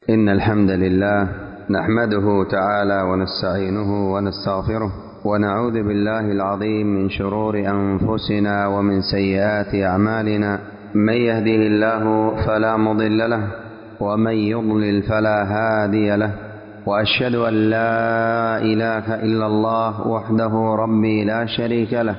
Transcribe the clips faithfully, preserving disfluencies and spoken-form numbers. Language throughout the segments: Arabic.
إن الحمد لله نحمده تعالى ونستعينه ونستغفره ونعوذ بالله العظيم من شرور أنفسنا ومن سيئات أعمالنا. من يهده الله فلا مضل له ومن يضلل فلا هادي له، وأشهد أن لا إله إلا الله وحده ربي لا شريك له،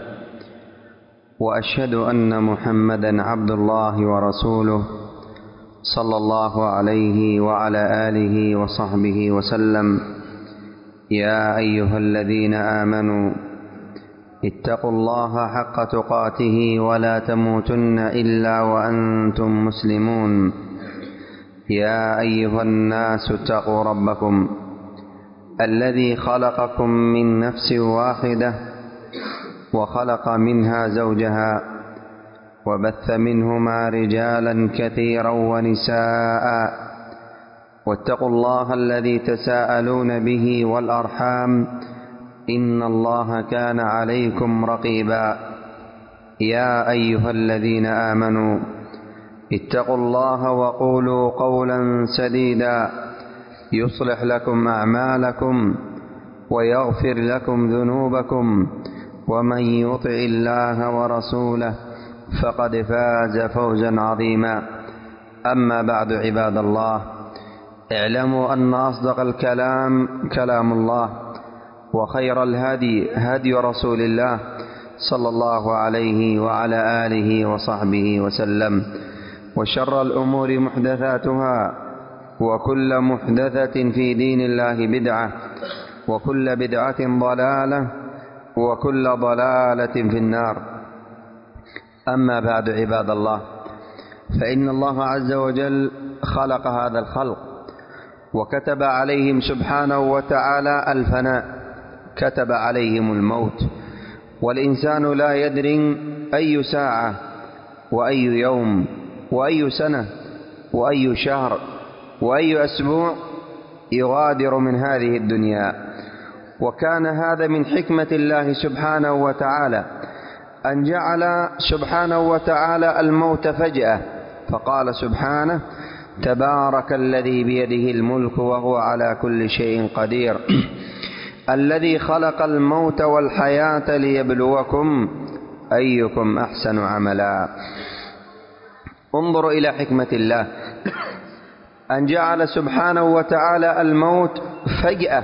وأشهد أن محمدا عبد الله ورسوله صلى الله عليه وعلى آله وصحبه وسلم. يا أيها الذين آمنوا اتقوا الله حق تقاته ولا تموتن إلا وأنتم مسلمون. يا أيها الناس اتقوا ربكم الذي خلقكم من نفس واحدة وخلق منها زوجها وبث منهما رجالا كثيرا ونساء، واتقوا الله الذي تساءلون به والأرحام إن الله كان عليكم رقيبا. يا أيها الذين آمنوا اتقوا الله وقولوا قولا سديدا يصلح لكم أعمالكم ويغفر لكم ذنوبكم، ومن يطع الله ورسوله فقد فاز فوزا عظيما. أما بعد، عباد الله، اعلموا أن أصدق الكلام كلام الله، وخير الهدي هدي رسول الله صلى الله عليه وعلى آله وصحبه وسلم، وشر الأمور محدثاتها، وكل محدثة في دين الله بدعة، وكل بدعة ضلالة، وكل ضلالة في النار. أما بعد، عباد الله، فإن الله عز وجل خلق هذا الخلق وكتب عليهم سبحانه وتعالى الفناء، كتب عليهم الموت، والإنسان لا يدري أي ساعة وأي يوم وأي سنة وأي شهر وأي أسبوع يغادر من هذه الدنيا. وكان هذا من حكمة الله سبحانه وتعالى أن جعل سبحانه وتعالى الموت فجأة، فقال سبحانه: تبارك الذي بيده الملك وهو على كل شيء قدير، الذي خلق الموت والحياة ليبلوكم أيكم أحسن عملا. انظروا إلى حكمة الله أن جعل سبحانه وتعالى الموت فجأة.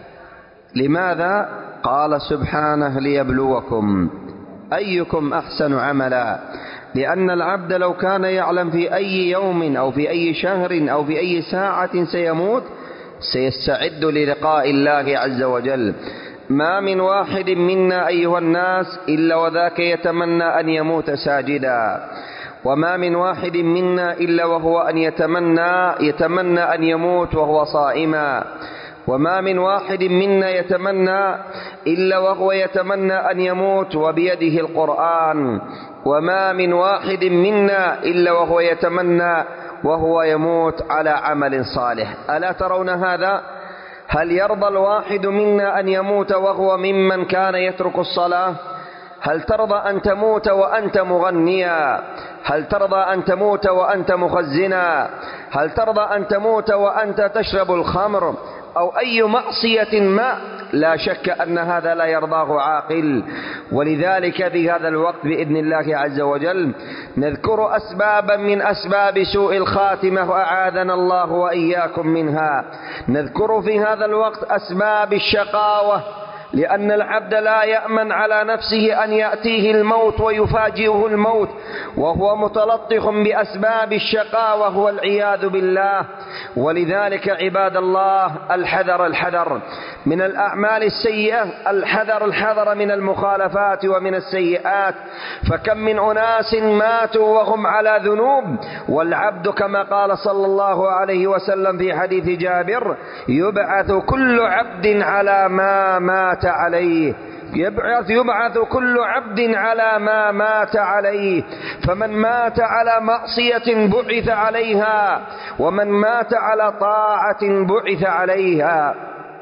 لماذا؟ قال سبحانه: ليبلوكم أيكم أحسن عملا. لأن العبد لو كان يعلم في أي يوم أو في أي شهر أو في أي ساعة سيموت سيستعد للقاء الله عز وجل. ما من واحد منا أيها الناس إلا وذاك يتمنى أن يموت ساجدا، وما من واحد منا إلا وهو أن يتمنى يتمنى أن يموت وهو صائما، وما من واحد منا يتمنى إلا وهو يتمنى أن يموت وبيده القرآن، وما من واحد منا إلا وهو يتمنى وهو يموت على عمل صالح. ألا ترون هذا؟ هل يرضى الواحد منا أن يموت وهو ممن كان يترك الصلاة؟ هل ترضى أن تموت وأنت مغنيا؟ هل ترضى أن تموت وأنت مخزنا؟ هل ترضى أن تموت وأنت تشرب الخمر أو أي معصية ما؟ لا شك أن هذا لا يرضاه عاقل. ولذلك في هذا الوقت بإذن الله عز وجل نذكر أسبابا من أسباب سوء الخاتمة، وأعاذنا الله وإياكم منها. نذكر في هذا الوقت أسباب الشقاوة، لأن العبد لا يأمن على نفسه أن يأتيه الموت ويفاجئه الموت وهو متلطخ بأسباب الشقاوة والعياذ بالله. ولذلك عباد الله، الحذر الحذر من الأعمال السيئة، الحذر الحذر من المخالفات ومن السيئات. فكم من أناس ماتوا وهم على ذنوب، والعبد كما قال صلى الله عليه وسلم في حديث جابر: يبعث كل عبد على ما مات عليه، يبعث يبعث كل عبد على ما مات عليه. فمن مات على معصية بعث عليها، ومن مات على طاعة بعث عليها.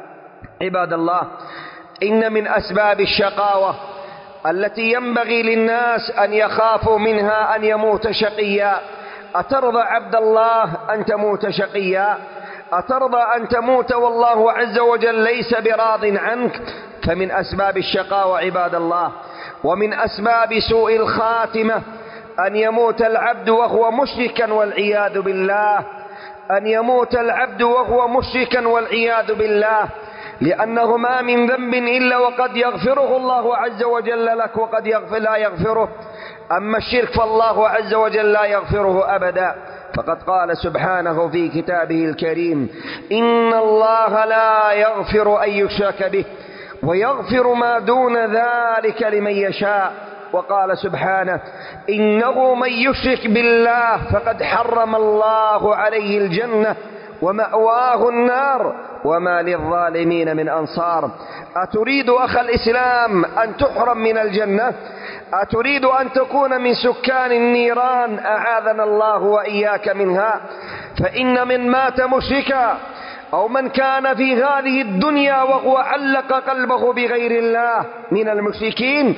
عباد الله، إن من أسباب الشقاوة التي ينبغي للناس أن يخافوا منها أن يموت شقيا. أترضى عبد الله أن تموت شقيا؟ أترضى أن تموت والله عز وجل ليس براض عنك؟ فمن أسباب الشقاوة عباد الله ومن أسباب سوء الخاتمة أن يموت العبد وهو مشركا والعياذ بالله، أن يموت العبد وهو مشركا والعياذ بالله، لأنه ما من ذنب إلا وقد يغفره الله عز وجل لك وقد يغفر لا يغفره. أما الشرك فالله عز وجل لا يغفره أبدا، فقد قال سبحانه في كتابه الكريم: إن الله لا يغفر أن يشرك به ويغفر ما دون ذلك لمن يشاء. وقال سبحانه: إنه من يشرك بالله فقد حرم الله عليه الجنة ومأواه النار وما للظالمين من أنصار. أتريد أخ الإسلام أن تحرم من الجنة؟ أتريد أن تكون من سكان النيران أعاذنا الله وإياك منها؟ فإن من مات مشركا أو من كان في هذه الدنيا وهو علق قلبه بغير الله من المشركين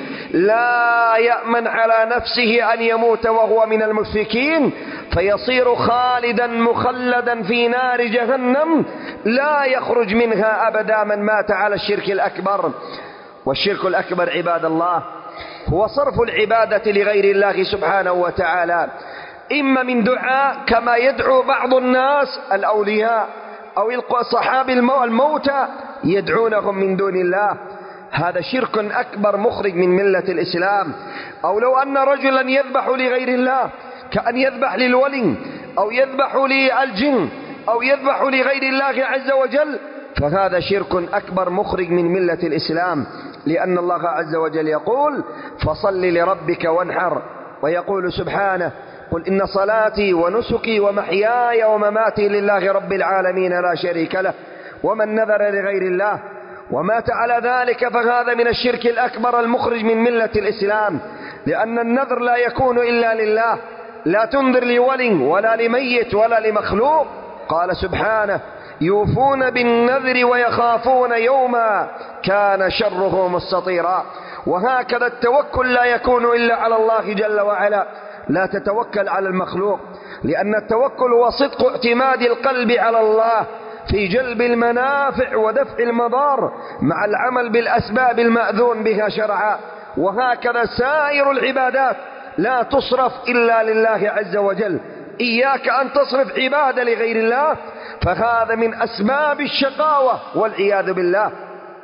لا يأمن على نفسه أن يموت وهو من المشركين، فيصير خالدا مخلدا في نار جهنم لا يخرج منها أبدا من مات على الشرك الأكبر. والشرك الأكبر عباد الله هو صرف العبادة لغير الله سبحانه وتعالى، إما من دعاء كما يدعو بعض الناس الأولياء أو الصحاب الموتى يدعونهم من دون الله، هذا شرك أكبر مخرج من ملة الإسلام. أو لو أن رجلا يذبح لغير الله كأن يذبح للولي أو يذبح للجن أو يذبح لغير الله عز وجل، فهذا شرك أكبر مخرج من ملة الإسلام، لأن الله عز وجل يقول: فصل لربك وانحر، ويقول سبحانه: قل إن صلاتي ونسكي ومحياي ومماتي لله رب العالمين لا شريك له، ومن نذر لغير الله ومات على ذلك فهذا من الشرك الأكبر المخرج من ملة الإسلام، لأن النذر لا يكون إلا لله، لا تنذر لولي ولا لميت ولا لمخلوق. قال سبحانه: يوفون بالنذر ويخافون يوما كان شره مستطيرا. وهكذا التوكل لا يكون إلا على الله جل وعلا، لا تتوكل على المخلوق، لأن التوكل هو صدق اعتماد القلب على الله في جلب المنافع ودفع المضار مع العمل بالأسباب المأذون بها شرعا. وهكذا سائر العبادات لا تصرف إلا لله عز وجل. إياك أن تصرف عبادة لغير الله فهذا من أسباب الشقاوة والعياذ بالله.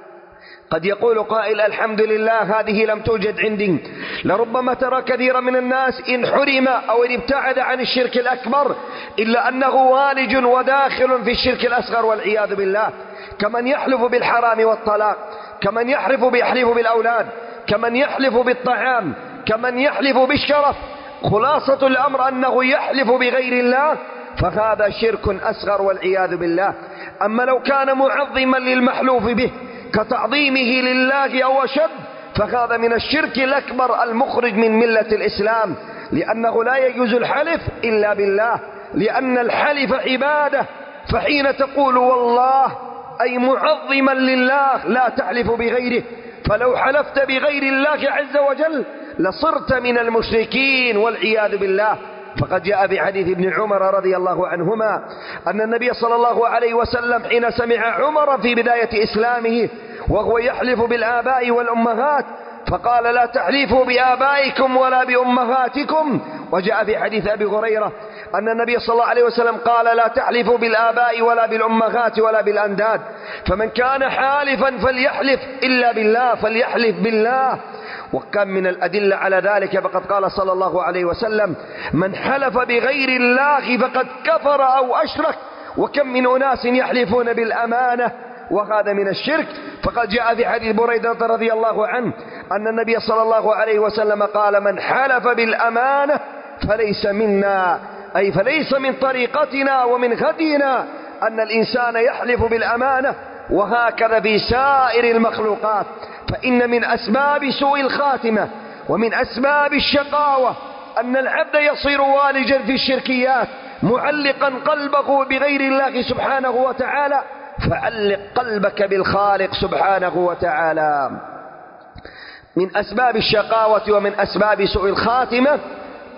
قد يقول قائل: الحمد لله هذه لم توجد عندي. لربما ترى كثيرا من الناس إن حرم أو إن ابتعد عن الشرك الأكبر إلا أنه والج وداخل في الشرك الأصغر والعياذ بالله، كمن يحلف بالحرام والطلاق، كمن يحلف بيحلف بالأولاد، كمن يحلف بالطعام، كمن يحلف بالشرف. خلاصة الأمر أنه يحلف بغير الله، فهذا شرك أصغر والعياذ بالله. أما لو كان معظما للمحلوف به كتعظيمه لله أو أشد فهذا من الشرك الأكبر المخرج من ملة الإسلام، لأنه لا يجوز الحلف إلا بالله، لأن الحلف عبادة. فحين تقول والله أي معظما لله لا تحلف بغيره، فلو حلفت بغير الله عز وجل لصرت من المشركين والعياذ بالله. فقد جاء في حديث ابن عمر رضي الله عنهما أن النبي صلى الله عليه وسلم حين سمع عمر في بداية إسلامه وهو يحلف بالآباء والأمهات فقال: لا تحلفوا بآبائكم ولا بأمهاتكم. وجاء في حديث أبي هريرة أن النبي صلى الله عليه وسلم قال: لا تحلفوا بالآباء ولا بالأمهات ولا بالأنداد، فمن كان حالفا فليحلف إلا بالله فليحلف بالله. وكم من الأدلة على ذلك، فقد قال صلى الله عليه وسلم: من حلف بغير الله فقد كفر أو أشرك. وكم من أناس يحلفون بالأمانة وهذا من الشرك. فقد جاء في حديث بريدة رضي الله عنه أن النبي صلى الله عليه وسلم قال: من حلف بالأمانة فليس منا، أي فليس من طريقتنا ومن هدينا أن الإنسان يحلف بالأمانة. وهكذا في سائر المخلوقات. فإن من أسباب سوء الخاتمة ومن أسباب الشقاوة أن العبد يصير والجا في الشركيات معلقا قلبه بغير الله سبحانه وتعالى. فعلق قلبك بالخالق سبحانه وتعالى. من أسباب الشقاوة ومن أسباب سوء الخاتمة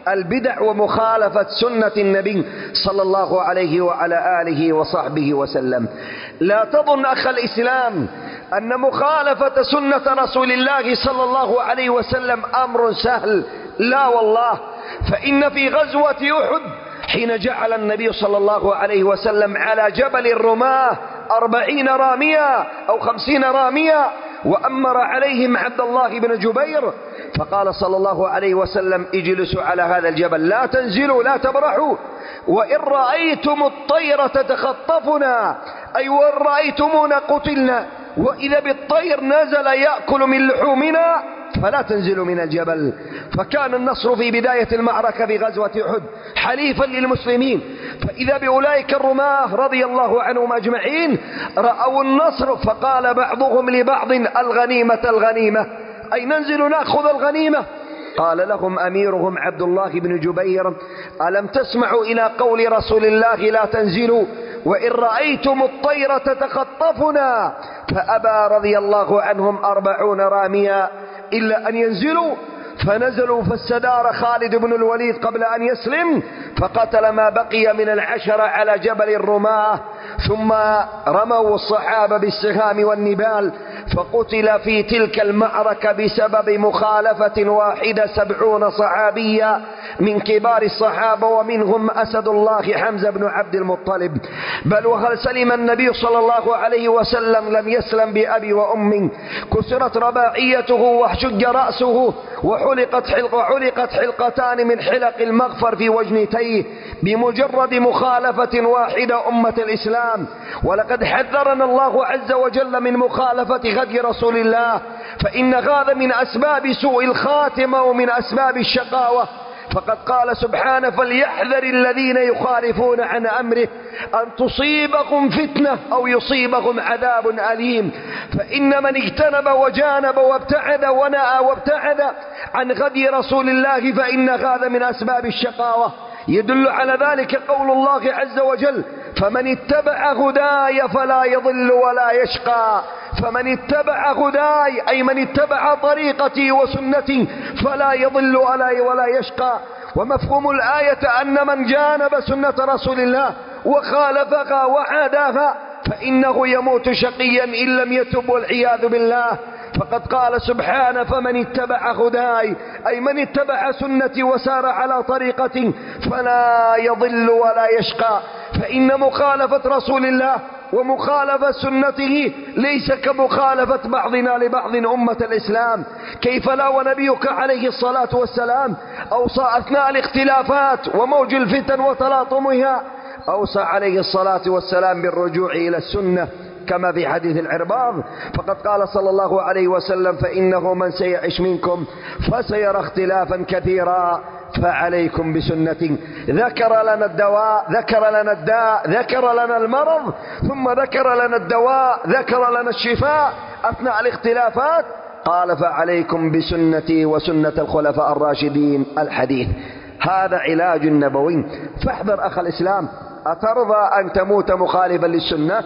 البدع ومخالفة سنة النبي صلى الله عليه وعلى آله وصحبه وسلم. لا تظن أخ الإسلام أن مخالفة سنة رسول الله صلى الله عليه وسلم أمر سهل، لا والله. فإن في غزوة أحد حين جعل النبي صلى الله عليه وسلم على جبل الرماة أربعين رامية أو خمسين رامية وأمر عليهم عبد الله بن جبير، فقال صلى الله عليه وسلم اجلسوا على هذا الجبل لا تنزلوا لا تبرحوا، وإن رأيتم الطير تتخطفنا، أي وإن رأيتمونا قتلنا، وإذا بالطير نزل يأكل من لحومنا فلا تنزلوا من الجبل. فكان النصر في بداية المعركة بغزوة أحد حليفا للمسلمين، فإذا بأولئك الرماة رضي الله عنهم أجمعين رأوا النصر، فقال بعضهم لبعض الغنيمة الغنيمة، أي ننزل نأخذ الغنيمة. قال لهم أميرهم عبد الله بن جبير ألم تسمعوا إلى قول رسول الله لا تنزلوا وإن رأيتم الطير تتخطفنا؟ فأبى رضي الله عنهم أربعون راميا إلا أن ينزلوا، فنزلوا فاستدار خالد بن الوليد قبل أن يسلم فقتل ما بقي من العشرة على جبل الرماة، ثم رموا الصحابة بالسهام والنبال، فقتل في تلك المعركة بسبب مخالفة واحدة سبعون صحابيا من كبار الصحابة، ومنهم أسد الله حمزة بن عبد المطلب. بل وهل سلم النبي صلى الله عليه وسلم لم يسلم بأبي وأمي، كسرت رباعيته وشج رأسه وحلقت حلق وحلقت حلقتان من حلق المغفر في وجنتيه بمجرد مخالفة واحدة أمة الإسلام. ولقد حذرنا الله عز وجل من مخالفة هدي رسول الله، فإن هذا من أسباب سوء الخاتمة ومن أسباب الشقاوة. فقد قال سبحانه فليحذر الذين يخالفون عن أمره أن تصيبهم فتنة أو يصيبهم عذاب أليم. فإن من اجتنب وجانب وابتعد ونأى وابتعد عن هدي رسول الله فإن هذا من أسباب الشقاوة. يدل على ذلك قول الله عز وجل فمن اتبع هداي فلا يضل ولا يشقى. فمن اتبع هداي أي من اتبع طريقتي وسنتي فلا يضل ولا يشقى. ومفهوم الآية أن من جانب سنة رسول الله وخالفها وعاداها فإنه يموت شقيا إن لم يتب والعياذ بالله. فقد قال سبحانه فمن اتبع هداي أي من اتبع سنتي وسار على طريقتي فلا يضل ولا يشقى. فإن مخالفة رسول الله ومخالفة سنته ليس كمخالفة بعضنا لبعض أمة الإسلام. كيف لا ونبيك عليه الصلاة والسلام أوصى أثناء الاختلافات وموج الفتن وتلاطمها، أوصى عليه الصلاة والسلام بالرجوع إلى السنة كما في حديث العرباض. فقد قال صلى الله عليه وسلم فإنه من سيعش منكم فسيرى اختلافا كثيرا فعليكم بسنتي. ذكر لنا الدواء، ذكر لنا الداء، ذكر لنا المرض، ثم ذكر لنا الدواء، ذكر لنا الشفاء أثناء الاختلافات. قال فعليكم بسنتي وسنة الخلفاء الراشدين الحديث. هذا علاج نبوي. فاحذر أخ الإسلام، أترضى أن تموت مخالفا للسنة؟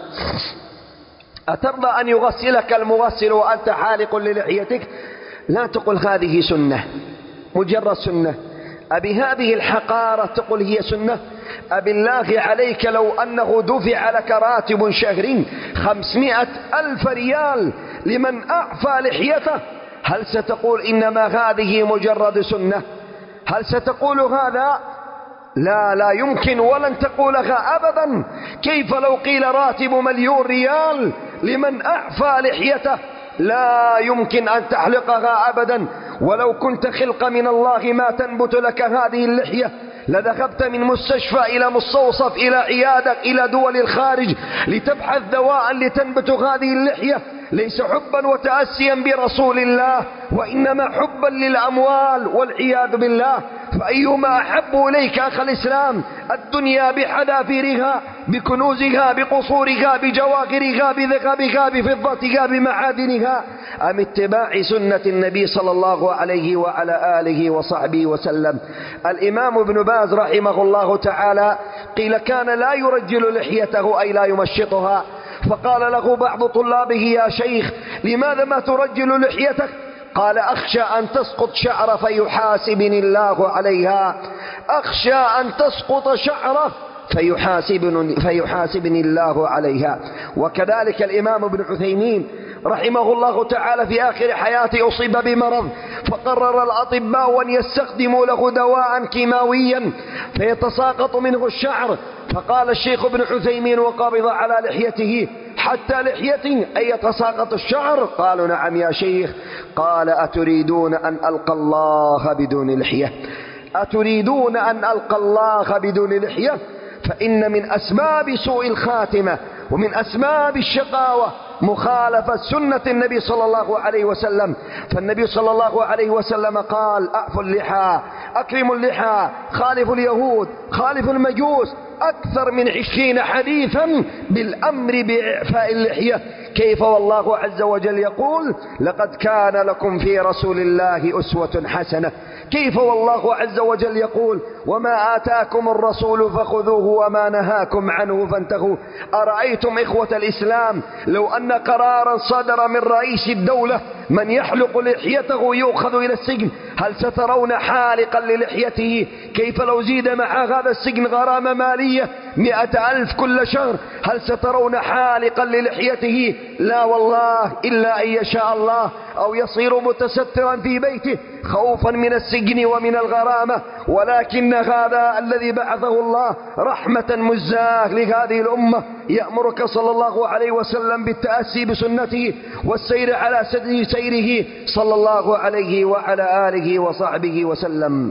أترضى أن يغسلك المغسل وأنت حالق للحيتك؟ لا تقل هذه سنة، مجرد سنة. أبي هذه الحقارة تقول هي سنة؟ أبي الله عليك لو أنه دفع لك راتب شهري خمسمائة ألف ريال لمن أعفى لحيته، هل ستقول إنما هذه مجرد سنة؟ هل ستقول هذا؟ لا لا يمكن ولن تقولها أبدا. كيف لو قيل راتب مليون ريال لمن أعفى لحيته؟ لا يمكن أن تحلقها أبدا. ولو كنت خلق من الله ما تنبت لك هذه اللحية لذهبت من مستشفى إلى مستوصف إلى عيادة إلى دول الخارج لتبحث دواء لتنبت هذه اللحية. ليس حبا وتأسيا برسول الله، وإنما حبا للأموال والعياذ بالله. فأيهما أحب إليك أخ الإسلام؟ الدنيا بحذافيرها بكنوزها بقصورها بجواهرها بذهبها بفضتها بمعادنها، أم اتباع سنة النبي صلى الله عليه وعلى آله وصحبه وسلم؟ الإمام ابن باز رحمه الله تعالى قيل كان لا يرجل لحيته أي لا يمشطها، فقال له بعض طلابه يا شيخ لماذا ما ترجل لحيتك؟ قال أخشى أن تسقط شعرة فيحاسبني الله عليها، أخشى أن تسقط شعرة فيحاسبني, فيحاسبني الله عليها. وكذلك الإمام ابن عثيمين رحمه الله تعالى في آخر حياته أصيب بمرض، فقرر الأطباء أن يستخدموا له دواء كيماويا فيتساقط منه الشعر، فقال الشيخ ابن عثيمين وقبض على لحيته حتى لحيته أن يتساقط الشعر. قالوا نعم يا شيخ. قال أتريدون أن ألقى الله بدون لحية؟ أتريدون أن ألقى الله بدون لحية؟ فإن من أسباب سوء الخاتمة ومن أسباب الشقاوة مخالفة سنة النبي صلى الله عليه وسلم. فالنبي صلى الله عليه وسلم قال أعفوا اللحى، أكرموا اللحى، خالفوا اليهود، خالفوا المجوس، أكثر من عشرين حديثا بالأمر بإعفاء اللحية. كيف والله عز وجل يقول لقد كان لكم في رسول الله أسوة حسنة؟ كيف والله عز وجل يقول وما آتاكم الرسول فخذوه وما نهاكم عنه فانتهوا؟ أرأيتم إخوة الإسلام لو أن قرارا صدر من رئيس الدولة من يحلق لحيته يؤخذ إلى السجن، هل سترون حالقا للحيته كيف لو زيد مع هذا السجن غرامة مالية مئة ألف كل شهر؟ هل سترون حالقا للحيته؟ لا والله، إلا أن يشاء الله أو يصير متسترا في بيته خوفا من السجن ومن الغرامة. ولكن هذا الذي بعثه الله رحمة مزاه لهذه الأمة، يأمرك صلى الله عليه وسلم بالتأسي بسنته والسير على سيره صلى الله عليه وعلى آله وصحبه وسلم.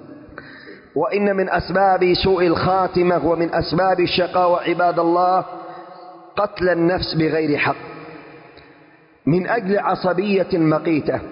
وإن من أسباب سوء الخاتمة ومن أسباب الشقاوة عباد الله قتل النفس بغير حق، من أجل عصبية مقيتة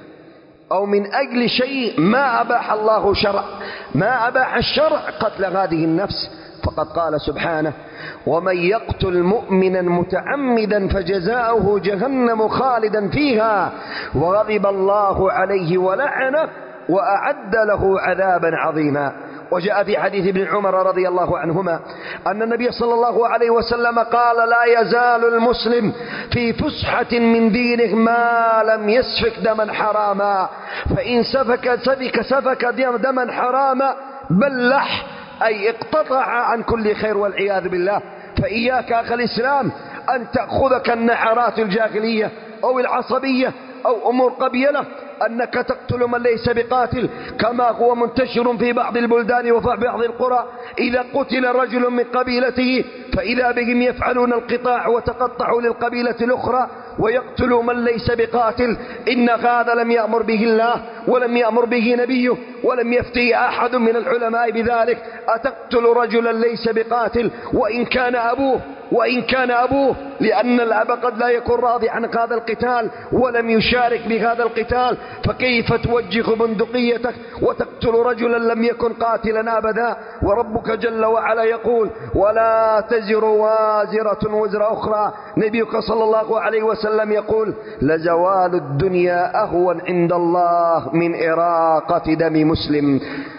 أو من أجل شيء ما أباح الله شرع ما أباح الشرع قتل هذه النفس. فقد قال سبحانه ومن يقتل مؤمنا متعمدا فجزاؤه جهنم خالدا فيها وغضب الله عليه ولعنه وأعد له عذابا عظيما. وجاء في حديث ابن عمر رضي الله عنهما أن النبي صلى الله عليه وسلم قال لا يزال المسلم في فسحة من دينه ما لم يسفك دما حراما، فإن سفك سفك سفك دما حراما بلح، أي اقتطع عن كل خير والعياذ بالله. فإياك أخي الإسلام أن تأخذك النعرات الجاهلية أو العصبية أو أمور قبيلة أنك تقتل من ليس بقاتل، كما هو منتشر في بعض البلدان وفي بعض القرى. إذا قتل رجل من قبيلته فإذا بهم يفعلون القطاع وتقطعوا للقبيلة الأخرى ويقتلوا من ليس بقاتل. إن هذا لم يأمر به الله ولم يأمر به نبيه ولم يفتي أحد من العلماء بذلك. أتقتل رجلا ليس بقاتل وإن كان أبوه وإن كان أبوه لأن الأب قد لا يكون راضي عن هذا القتال ولم يشارك بهذا القتال، فكيف توجه بندقيتك وتقتل رجلا لم يكن قاتلا أبدا؟ وربك جل وعلا يقول ولا تزر وازرة وزر أخرى. نبيك صلى الله عليه وسلم يقول لزوال الدنيا أهون عند الله من إراقة دم مسلم.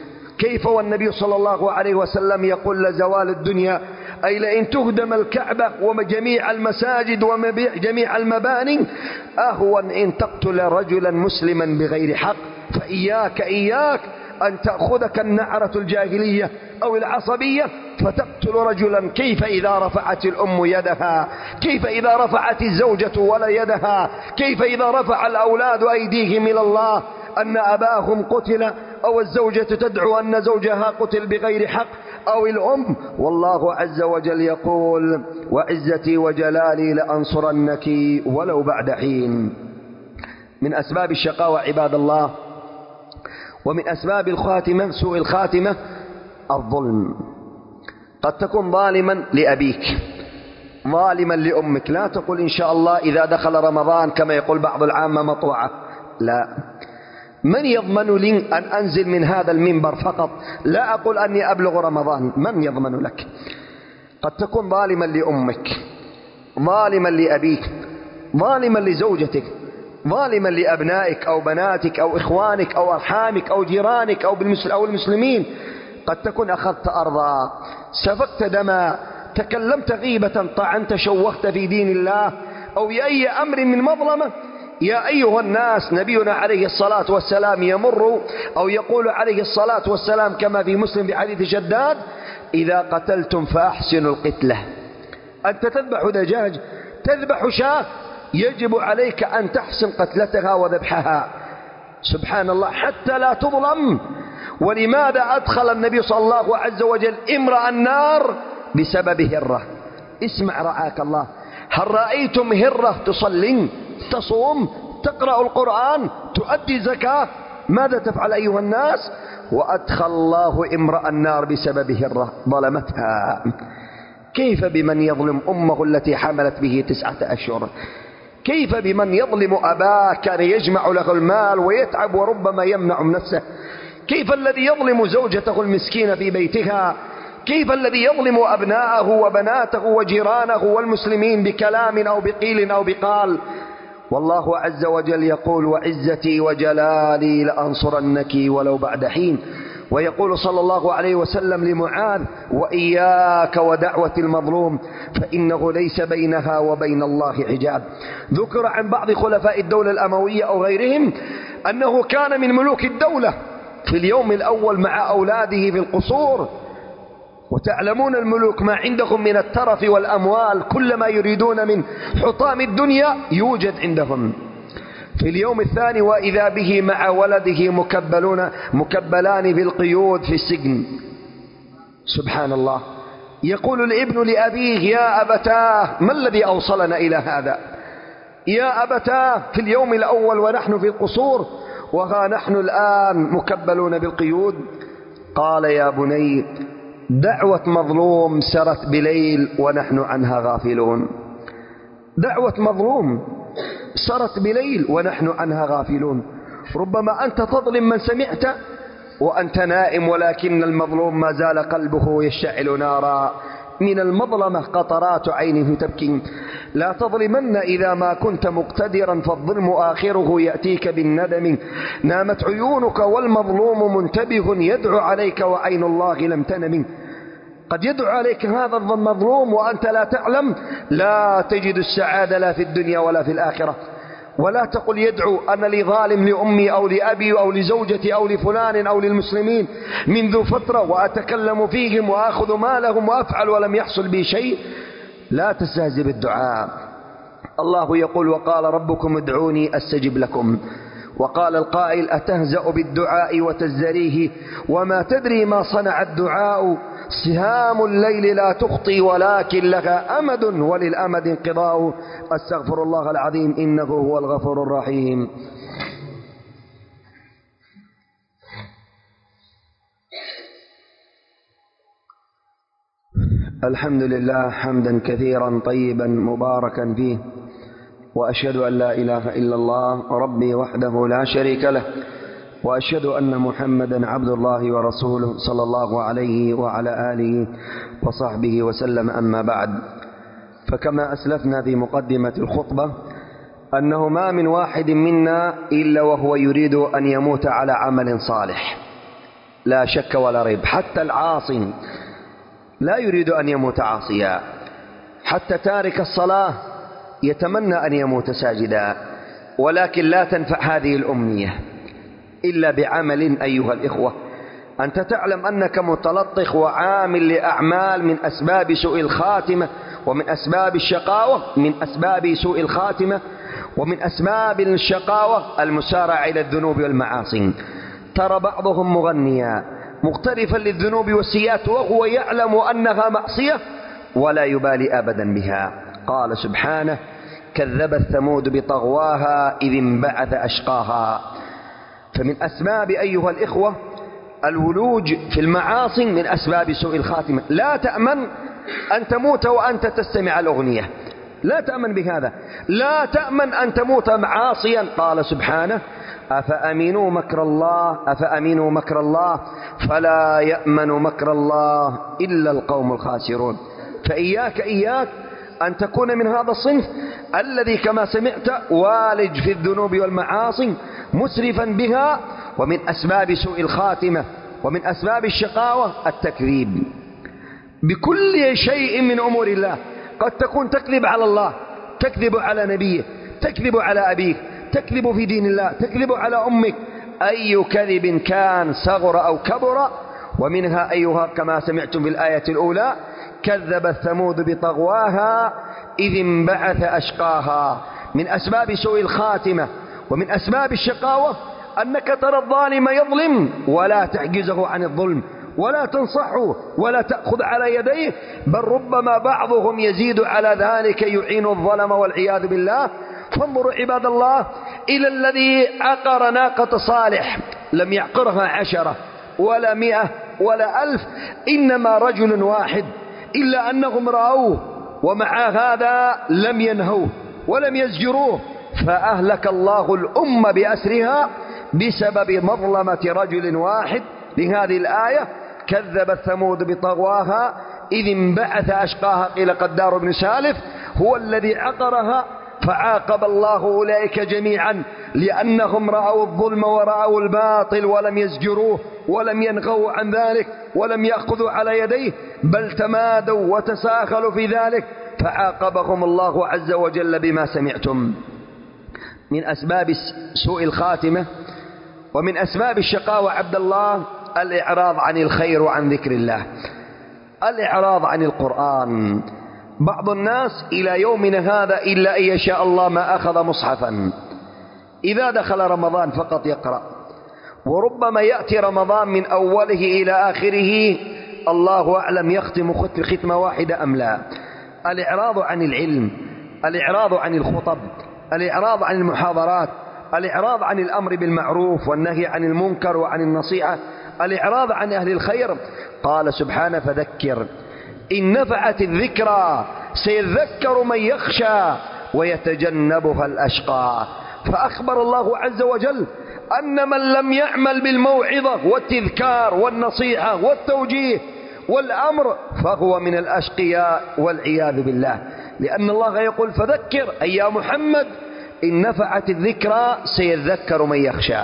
كيف والنبي صلى الله عليه وسلم يقول لزوال الدنيا، أي لئن تهدم الكعبة وجميع المساجد وجميع المباني أهون إن تقتل رجلا مسلما بغير حق. فإياك إياك أن تأخذك النعرة الجاهلية أو العصبية فتقتل رجلا. كيف إذا رفعت الأم يدها؟ كيف إذا رفعت الزوجة ولا يدها؟ كيف إذا رفع الأولاد أيديهم إلى الله أن أباهم قتل، أو الزوجة تدعو أن زوجها قتل بغير حق، أو الأم؟ والله عز وجل يقول وعزتي وجلالي لأنصرنك ولو بعد حين. من أسباب الشقاوة عباد الله ومن أسباب الخاتمة سوء الخاتمة الظلم. قد تكون ظالما لأبيك، ظالما لأمك. لا تقول إن شاء الله إذا دخل رمضان كما يقول بعض العامة مطوعة، لا. من يضمن لي أن أنزل من هذا المنبر فقط؟ لا أقول أني أبلغ رمضان، من يضمن لك؟ قد تكون ظالما لأمك، ظالما لأبيك، ظالما لزوجتك، ظالما لأبنائك أو بناتك أو إخوانك أو أرحامك أو جيرانك أو المسلمين. قد تكون أخذت أرضا، سفكت دما، تكلمت غيبة، طعنت، شوهت في دين الله، أو بأي أمر من مظلمة يا أيها الناس، نبينا عليه الصلاة والسلام يمر أو يقول عليه الصلاة والسلام كما في مسلم بحديث شداد: إذا قتلتم فأحسنوا القتلة. أنت تذبح دجاج، تذبح شاة، يجب عليك أن تحسن قتلتها وذبحها. سبحان الله، حتى لا تظلم. ولماذا أدخل النبي صلى الله عز وجل امرأ النار؟ بسبب هرة. اسمع رعاك الله، هل رأيتم هرة تصلي، تصوم، تقرأ القرآن، تؤدي زكاة؟ ماذا تفعل أيها الناس؟ وأدخل الله امرأ النار بسبب هرة ظلمتها. كيف بمن يظلم أمه التي حملت به تسعة أشهر؟ كيف بمن يظلم أباه كان يجمع له المال ويتعب وربما يمنع من نفسه؟ كيف الذي يظلم زوجته المسكينة في بيتها؟ كيف الذي يظلم أبناءه وبناته وجيرانه والمسلمين بكلام أو بقيل أو بقال؟ والله عز وجل يقول: وعزتي وجلالي لأنصرنك ولو بعد حين. ويقول صلى الله عليه وسلم لمعاذ: وإياك ودعوة المظلوم فإنه ليس بينها وبين الله حجاب. ذكر عن بعض خلفاء الدولة الأموية أو غيرهم أنه كان من ملوك الدولة في اليوم الأول مع أولاده في القصور. وتعلمون الملوك ما عندهم من الترف والأموال، كل ما يريدون من حطام الدنيا يوجد عندهم. في اليوم الثاني وإذا به مع ولده مكبلون مكبلان بالقيود في السجن. سبحان الله. يقول الابن لأبيه: يا أبتاه، ما الذي أوصلنا إلى هذا؟ يا أبتاه، في اليوم الأول ونحن في القصور، وها نحن الآن مكبلون بالقيود. قال: يا بني، دعوة مظلوم سرت بليل ونحن عنها غافلون. دعوة مظلوم سرت بليل ونحن عنها غافلون. ربما أنت تظلم من سمعت وأنت نائم، ولكن المظلوم ما زال قلبه يشتعل نارا. من المظلمة قطرات عينه تبكي. لا تظلمن إذا ما كنت مقتدرا، فالظلم آخره يأتيك بالندم. نامت عيونك والمظلوم منتبه، يدعو عليك وعين الله لم تنم. قد يدعو عليك هذا المظلوم وأنت لا تعلم. لا تجد السعادة لا في الدنيا ولا في الآخرة. ولا تقل يدعو أنا لي ظالم لأمي أو لأبي أو لزوجتي أو لفلان أو للمسلمين منذ فترة وأتكلم فيهم وأخذ مالهم وأفعل ولم يحصل بي شيء. لا تستهزئ بالدعاء. الله يقول: وقال ربكم ادعوني أستجب لكم. وقال القائل: أتهزأ بالدعاء وتزدريه وما تدري ما صنع الدعاء. سهام الليل لا تخطي ولكن لها أمد وللأمد انقضاء. أستغفر الله العظيم إنه هو الغفور الرحيم. الحمد لله حمدا كثيرا طيبا مباركا فيه، وأشهد أن لا إله إلا الله ربي وحده لا شريك له، وأشهد أن محمدا عبد الله ورسوله صلى الله عليه وعلى آله وصحبه وسلم. أما بعد، فكما أسلفنا في مقدمة الخطبة أنه ما من واحد منا إلا وهو يريد أن يموت على عمل صالح، لا شك ولا ريب. حتى العاصي لا يريد أن يموت عاصيا، حتى تارك الصلاة يتمنى أن يموت ساجدا. ولكن لا تنفع هذه الأمنية إلا بعمل. أيها الإخوة، أنت تعلم أنك متلطخ وعامل لأعمال من أسباب سوء الخاتمة ومن أسباب الشقاوة من أسباب سوء الخاتمة ومن أسباب الشقاوة المسارعة إلى الذنوب والمعاصي. ترى بعضهم مغنيا مقترفا للذنوب والسيئات وهو يعلم أنها معصية ولا يبالي أبدا بها. قال سبحانه: كذبت ثمود بطغواها إذ انبعث أشقاها. فمن أسباب أيها الإخوة الولوج في المعاصي من أسباب سوء الخاتمة. لا تأمن أن تموت وأنت تستمع الأغنية، لا تأمن بهذا. لا تأمن أن تموت معاصيا. قال سبحانه: أفأمنوا مكر الله أفأمنوا مكر الله فلا يأمن مكر الله إلا القوم الخاسرون. فإياك إياك أن تكون من هذا الصنف الذي كما سمعت والج في الذنوب والمعاصي مسرفا بها. ومن أسباب سوء الخاتمة ومن أسباب الشقاوة التكذيب بكل شيء من أمور الله. قد تكون تكذب على الله، تكذب على نبيه، تكذب على أبيك، تكذب في دين الله، تكذب على أمك، أي كذب كان صغر أو كبر. ومنها أيها كما سمعتم في الآية الأولى: كذب الثمود بطغواها إذ انبعث أشقاها. من أسباب سوء الخاتمة ومن أسباب الشقاوة أنك ترى الظالم يظلم ولا تحجزه عن الظلم ولا تنصحه ولا تأخذ على يديه، بل ربما بعضهم يزيد على ذلك يعين الظلم والعياذ بالله. فانظروا عباد الله إلى الذي عقر ناقة صالح، لم يعقرها عشرة ولا مئة ولا ألف، إنما رجل واحد، إلا أنهم رأوه ومع هذا لم ينهوه ولم يزجروه، فأهلك الله الأمة بأسرها بسبب مظلمة رجل واحد. لهذه الآية: كذب الثمود بطغواها إذ انبعث أشقاها، قيل قدار بن سالف هو الذي عقرها، فعاقب الله أولئك جميعا لأنهم رأوا الظلم ورأوا الباطل ولم يزجروه ولم ينغوا عن ذلك ولم يأخذوا على يديه، بل تمادوا وتساخلوا في ذلك، فعاقبهم الله عز وجل بما سمعتم. من أسباب سوء الخاتمة ومن أسباب الشقاوة عبد الله الإعراض عن الخير وعن ذكر الله، الإعراض عن القرآن. بعض الناس إلى يومنا هذا إلا أن يشاء الله ما أخذ مصحفا، إذا دخل رمضان فقط يقرأ، وربما يأتي رمضان من أوله إلى آخره الله أعلم يختم ختمة واحدة أم لا. الإعراض عن العلم، الإعراض عن الخطب، الإعراض عن المحاضرات، الإعراض عن الأمر بالمعروف والنهي عن المنكر وعن النصيحة، الإعراض عن أهل الخير. قال سبحانه: فذكر إن نفعت الذكرى سيذكر من يخشى ويتجنبها الأشقى. فأخبر الله عز وجل أن من لم يعمل بالموعظة والتذكار والنصيحة والتوجيه والأمر فهو من الأشقياء والعياذ بالله، لأن الله يقول: فذكر أي يا محمد إن نفعت الذكرى سيذكر من يخشى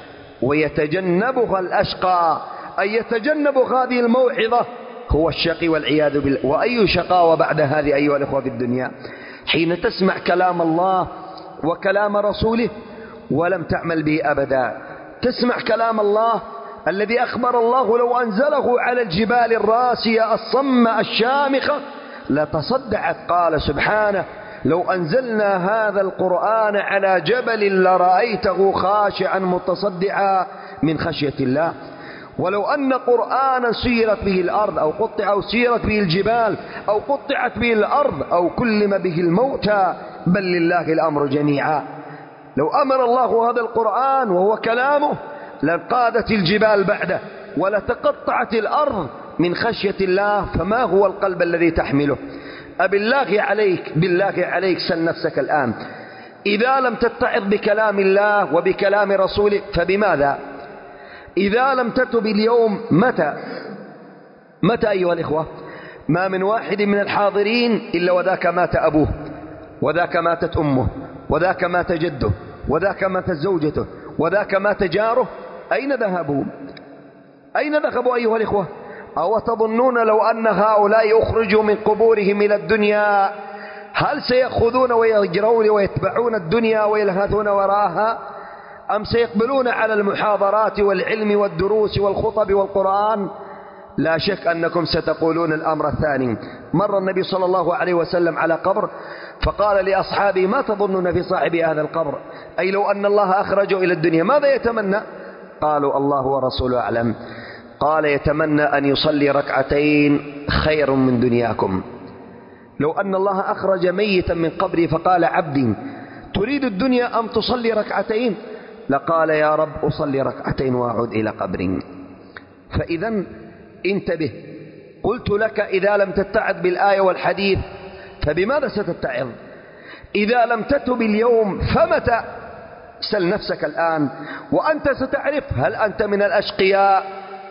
ويتجنبها الأشقى، أي يتجنب هذه الموعظة هو الشقي والعياذ بالله. وأي شقاوة بعد هذه أيها الأخوة في الدنيا، حين تسمع كلام الله وكلام رسوله ولم تعمل به أبدا. تسمع كلام الله الذي أخبر الله لو أنزله على الجبال الراسية الصمة الشامخة لتصدعت. قال سبحانه: لو أنزلنا هذا القرآن على جبل لرأيته خاشعا متصدعا من خشية الله. ولو أن قرآنا سيرت به الأرض أو قطع أو سيرت به الجبال أو قطعت به الأرض أو كلم به الموتى بل لله الأمر جميعا. لو أمر الله هذا القرآن وهو كلامه لانقادت الجبال بعده ولتقطعت الأرض من خشية الله. فما هو القلب الذي تحمله؟ أبالله عليك بالله عليك سل نفسك الآن، إذا لم تتعظ بكلام الله وبكلام رسوله فبماذا؟ إذا لم تتب اليوم متى؟ متى أيها الإخوة؟ ما من واحد من الحاضرين إلا وذاك مات أبوه وذاك ماتت أمه وذاك مات جده وذاك ماتت زوجته وذاك مات جاره. أين ذهبوا؟ أين ذهبوا أيها الإخوة؟ أو تظنون لو أن هؤلاء أخرجوا من قبورهم إلى الدنيا هل سيأخذون ويجرون ويتبعون الدنيا ويلهثون وراءها، أم سيقبلون على المحاضرات والعلم والدروس والخطب والقرآن؟ لا شك أنكم ستقولون الأمر الثاني. مر النبي صلى الله عليه وسلم على قبر فقال لأصحابه: ما تظنون في صاحب هذا القبر؟ أي لو أن الله أخرجه إلى الدنيا ماذا يتمنى؟ قالوا: الله ورسوله أعلم. قال: يتمنى أن يصلي ركعتين خير من دنياكم. لو أن الله أخرج ميتا من قبره فقال: عبدي تريد الدنيا أم تصلي ركعتين؟ لقال: يا رب أصلي ركعتين وأعود إلى قبري. فإذا انتبه، قلت لك إذا لم تتعظ بالآية والحديث فبماذا ستتعظ؟ إذا لم تتب اليوم فمتى؟ سل نفسك الآن وأنت ستعرف هل أنت من الأشقياء.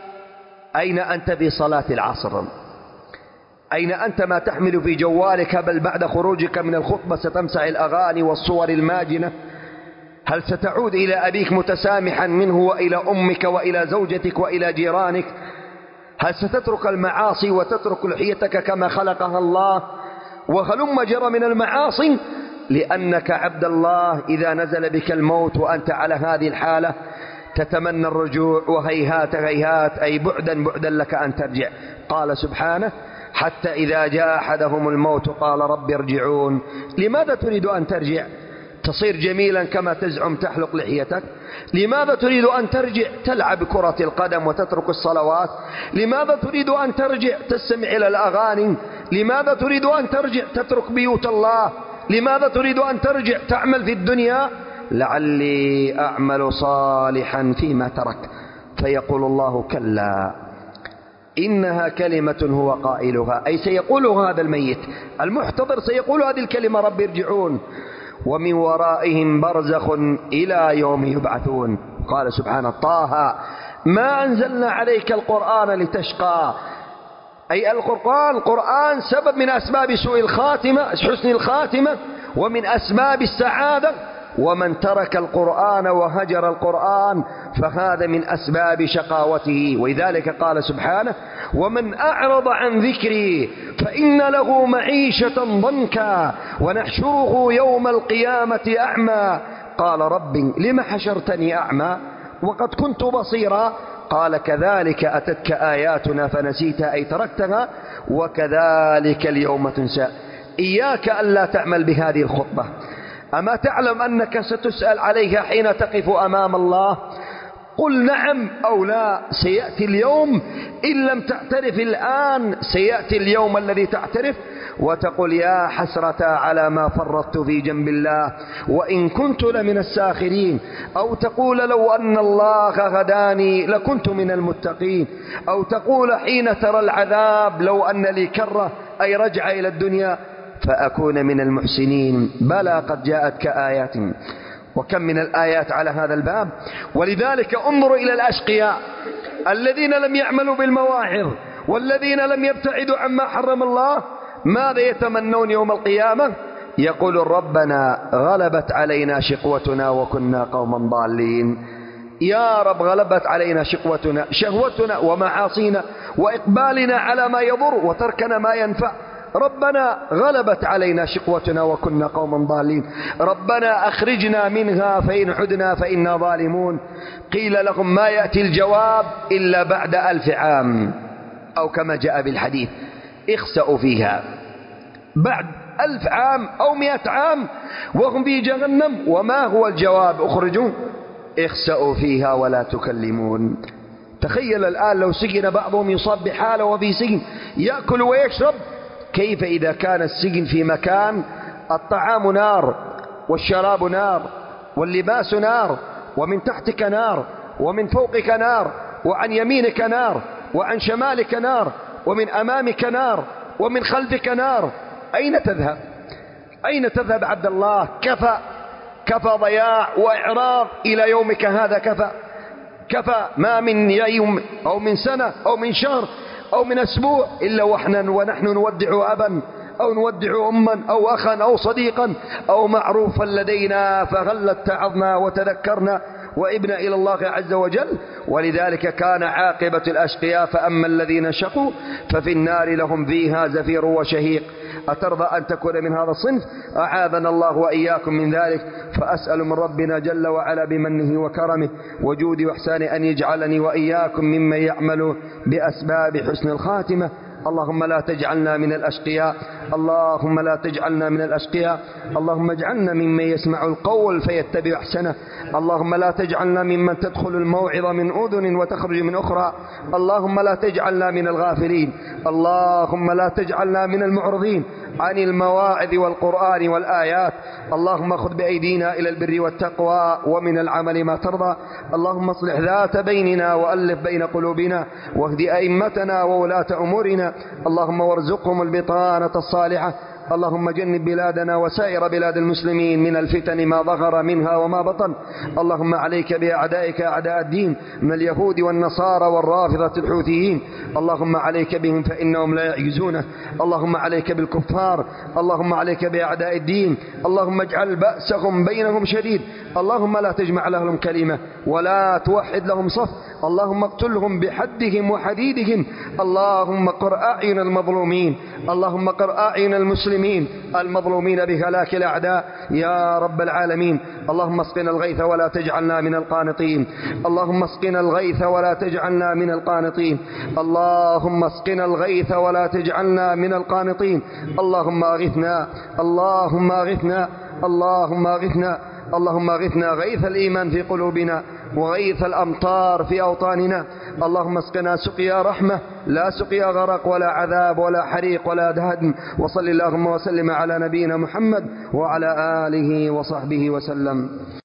أين أنت في صلاة العصر؟ أين أنت ما تحمل في جوالك؟ بل بعد خروجك من الخطبة ستمسح الأغاني والصور الماجنة. هل ستعود إلى أبيك متسامحا منه وإلى أمك وإلى زوجتك وإلى جيرانك؟ هل ستترك المعاصي وتترك لحيتك كما خلقها الله؟ وهلم جرى من المعاصي لأنك عبد الله إذا نزل بك الموت وأنت على هذه الحالة تتمنى الرجوع، وهيهات هيهات أي بعدا بعدا لك أن ترجع. قال سبحانه: حتى إذا جاء أحدهم الموت قال رب ارجعون. لماذا تريد أن ترجع؟ تصير جميلا كما تزعم، تحلق لحيتك؟ لماذا تريد أن ترجع تلعب كرة القدم وتترك الصلوات؟ لماذا تريد أن ترجع تستمع إلى الأغاني؟ لماذا تريد أن ترجع تترك بيوت الله؟ لماذا تريد أن ترجع تعمل في الدنيا؟ لعلي أعمل صالحا فيما تركت. فيقول الله: كلا إنها كلمة هو قائلها، أي سيقول هذا الميت المحتضر سيقول هذه الكلمة: رب ارجعون، ومن ورائهم برزخ إلى يوم يبعثون. قال سبحانه: طه ما أنزلنا عليك القرآن لتشقى، أي القرآن القرآن سبب من أسباب سوء الخاتمة، حسن الخاتمة، ومن أسباب السعادة. ومن ترك القرآن وهجر القرآن فهذا من أسباب شقاوته. ولذلك قال سبحانه: ومن أعرض عن ذكري فإن له معيشة ضنكا ونحشره يوم القيامة أعمى. قال: رب لم حشرتني أعمى وقد كنت بصيرا؟ قال: كذلك أتتك آياتنا فنسيتها، أي تركتها، وكذلك اليوم تنسى. إياك ألا تعمل بهذه الخطبة. أما تعلم أنك ستسأل عليها حين تقف أمام الله؟ قل نعم أو لا. سيأتي اليوم إن لم تعترف الآن، سيأتي اليوم الذي تعترف وتقول: يا حسرة على ما فرطت في جنب الله وإن كنت لمن الساخرين. أو تقول: لو أن الله هداني لكنت من المتقين. أو تقول حين ترى العذاب: لو أن لي كرة، أي رجع إلى الدنيا، فأكون من المحسنين. بلى قد جاءتك آيات. وكم من الآيات على هذا الباب. ولذلك انظروا إلى الأشقياء الذين لم يعملوا بالمواعظ والذين لم يبتعدوا عما حرم الله، ماذا يتمنون يوم القيامة؟ يقول: ربنا غلبت علينا شقوتنا وكنا قوما ضالين. يا رب غلبت علينا شقوتنا، شهوتنا ومعاصينا وإقبالنا على ما يضر وتركنا ما ينفع. ربنا غلبت علينا شقوتنا وكنا قوما ضالين. ربنا أخرجنا منها فإن عدنا فإنا ظالمون. قيل لهم: ما يأتي الجواب إلا بعد ألف عام، أو كما جاء بالحديث: اخسأوا فيها. بعد ألف عام أو مئة عام وهم في جهنم، وما هو الجواب؟ اخرجوا اخسأوا فيها ولا تكلمون. تخيل الآن لو سجن بعضهم يصاب بحالة وفي سجن يأكل ويشرب، كيف إذا كان السجن في مكان الطعام نار والشراب نار واللباس نار ومن تحتك نار ومن فوقك نار وعن يمينك نار وعن شمالك نار ومن أمامك نار ومن خلفك نار؟ أين تذهب؟ أين تذهب عبد الله؟ كفى كفى ضياع وإعراض إلى يومك هذا. كفى كفى. ما من يوم أو من سنة أو من شهر أو من أسبوع إلا ونحن ونحن نودع أبا أو نودع أما أو أخا أو صديقا أو معروفا لدينا، فهل اتعظنا وتذكرنا وإبنا إلى الله عز وجل. ولذلك كان عاقبة الأشقياء: فأما الذين شقوا ففي النار لهم فيها زفير وشهيق. أترضى أن تكون من هذا الصنف؟ أعاذنا الله وإياكم من ذلك. فأسأل من ربنا جل وعلا بمنه وكرمه وجوده وإحسانه أن يجعلني وإياكم ممن يعمل بأسباب حسن الخاتمة. اللهم لا تجعلنا من الأشقياء، اللهم لا تجعلنا من الأشقياء، اللهم اجعلنا ممن يسمع القول فيتبع أحسنه. اللهم لا تجعلنا ممن تدخل الموعظة من أذن وتخرج من أخرى. اللهم لا تجعلنا من الغافلين، اللهم لا تجعلنا من المعرضين عن المواعظ والقرآن والآيات. اللهم خذ بأيدينا إلى البر والتقوى ومن العمل ما ترضى. اللهم اصلح ذات بيننا وألف بين قلوبنا واهد أئمتنا وولاة أمورنا. اللهم وارزقهم البطانة الصالحة. اللهم جنب بلادنا وسائر بلاد المسلمين من الفتن ما ظهر منها وما بطن. اللهم عليك بأعدائك أعداء الدين من اليهود والنصارى والرافضة الحوثيين. اللهم عليك بهم فإنهم لا يعجزونه. اللهم عليك بالكفار. اللهم عليك بأعداء الدين. اللهم اجعل بأسهم بينهم شديد. اللهم لا تجمع لهم كلمة ولا توحد لهم صف. اللهم اقتلهم بحدهم وحديدهم. اللهم قر أعين المظلومين. اللهم قر أعين المسلمين المسلمين المظلومين بهلاك الأعداء يا رب العالمين. اللهم اسقنا الغيث ولا تجعلنا من القانطين. اللهم اسقنا الغيث ولا تجعلنا من القانطين. اللهم اسقنا الغيث ولا تجعلنا من القانطين. اللهم اغثنا اللهم اغثنا اللهم اغثنا اللهم اغثنا غيث الإيمان في قلوبنا وغيث الأمطار في أوطاننا. اللهم اسقنا سقيا رحمة لا سقيا غرق ولا عذاب ولا حريق ولا دهن. وصل اللهم وسلم على نبينا محمد وعلى آله وصحبه وسلم.